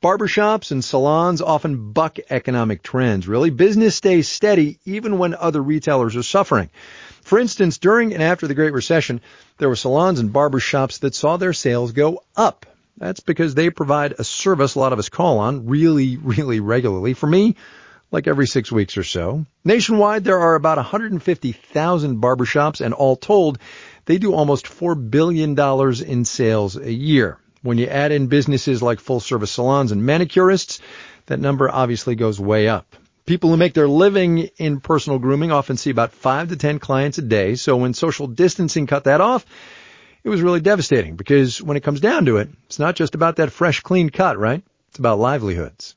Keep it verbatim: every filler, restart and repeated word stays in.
Barbershops and salons often buck economic trends, really. Business stays steady even when other retailers are suffering. For instance, during and after the Great Recession, there were salons and barbershops that saw their sales go up. That's because they provide a service a lot of us call on really, really regularly. For me, like every six weeks or so. Nationwide, there are about one hundred fifty thousand barbershops, and all told, they do almost four billion dollars in sales a year. When you add in businesses like full-service salons and manicurists, that number obviously goes way up. People who make their living in personal grooming often see about five to ten clients a day, so when social distancing cut that off, it was really devastating because when it comes down to it, it's not just about that fresh, clean cut, right? It's about livelihoods.